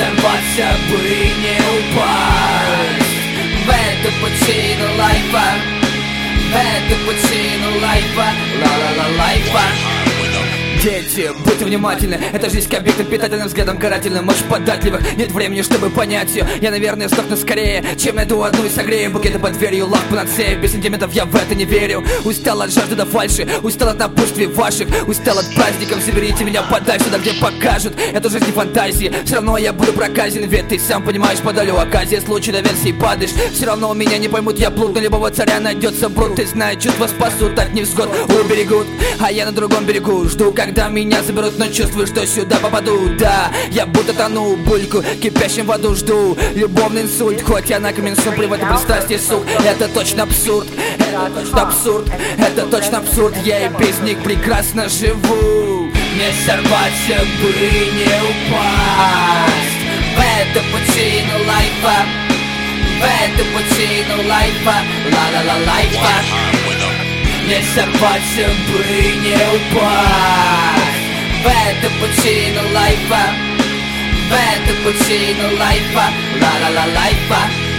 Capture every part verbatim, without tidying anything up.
сорваться бы и не упасть в эту пучину лайфа, в эту пучину лайфа, ла-ла-ла-лайфа. Дети, будьте внимательны, это жизнь к объектам питательным взглядом карательным. Очень податливых, нет времени, чтобы понять ее. Я, наверное, сдохну скорее, чем найду одну и согрею. Букеты под дверью, лав панацея. Без сантиментов я в это не верю. Устал от жажды до фальши, устал от напутствий ваших, устал от праздников. Заберите меня подальше, туда, где покажут эту жизнь не фантазии. Все равно я буду проказен, ведь ты сам понимаешь, подалю оказия. Случай до версии падаешь, все равно у меня не поймут. Я плут, на любого царя найдется брут. Ты знаешь, чувства спасут от невзгод, уберегут. А я на другом берегу жду, когда Когда меня заберут, но чувствую, что сюда попаду. Да, я будто тону, бульку кипящим в аду жду. Любовный инсульт, хоть я на каменсу при этом пристрастии, сук. Это точно абсурд, это точно абсурд, это точно абсурд. Я и без них прекрасно живу. Не сорваться бы и не упасть в эту пучину лайфа, в эту пучину лайфа, ла-ла-ла-лайфа. Не сорваться бы и не упасть в эту пучину лайфа, в эту пучину лайфа, ла-ла-ла-лайфа.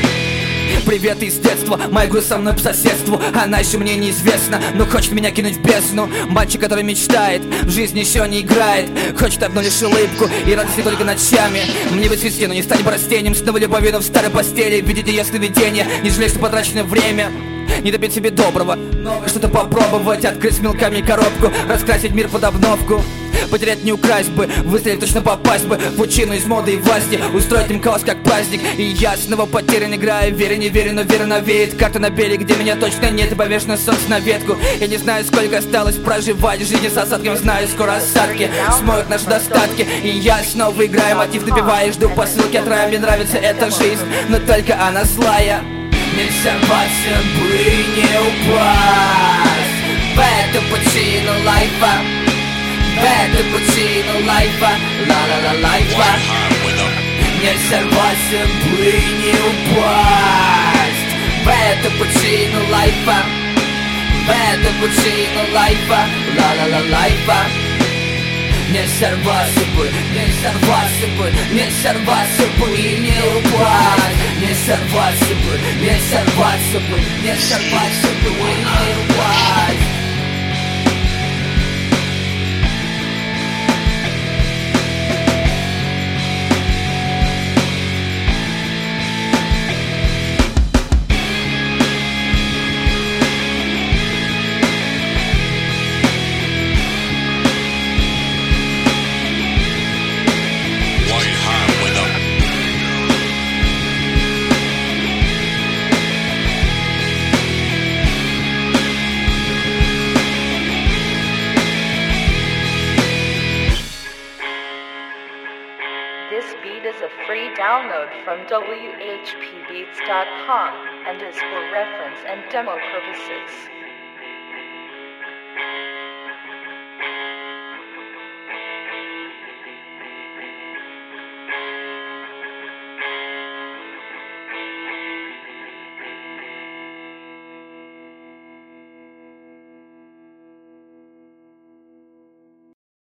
Привет из детства, моя грусть со мной по соседству. Она еще мне неизвестна, но хочет меня кинуть в бездну. Мальчик, который мечтает, в жизни еще не играет. Хочет одну лишь улыбку и радость не только ночами. Мне бы цвести, но не стать бы растением. Снова любовью, но в старой постели. Видите, если видение, не жалеешь, что потраченное время. Не добить себе доброго, что-то попробовать. Открыть с мелками коробку, раскрасить мир под обновку. Потерять не украсть бы, выстрелить точно попасть бы в пучину из моды и власти. Устроить им хаос как праздник. И я снова потерян, играю, верю, не верю, но верно веет. Карта на берег, где меня точно нет, и повешено солнце на ветку. Я не знаю, сколько осталось проживать жизни с осадком. Знаю, скоро осадки смоют наши достатки. И я снова играю, мотив напеваю, жду посылки от рая. Мне нравится эта жизнь, но только она злая. Не сорваться бы и не упасть в эту пучину лайфа, в эту пучину лайфа, ла-ла-ла-лайфа. Не сорваться бы и не упасть в эту пучину лайфа, в эту пучину лайфа, ла-ла-ла-лайфа. Не сорваться бы, не сорваться бы, не сорваться бы и не упасть. Не сорваться бы, не сорваться бы, не сорваться бы и не упасть. This beat is a free download from W H P beats dot com and is for reference and demo purposes.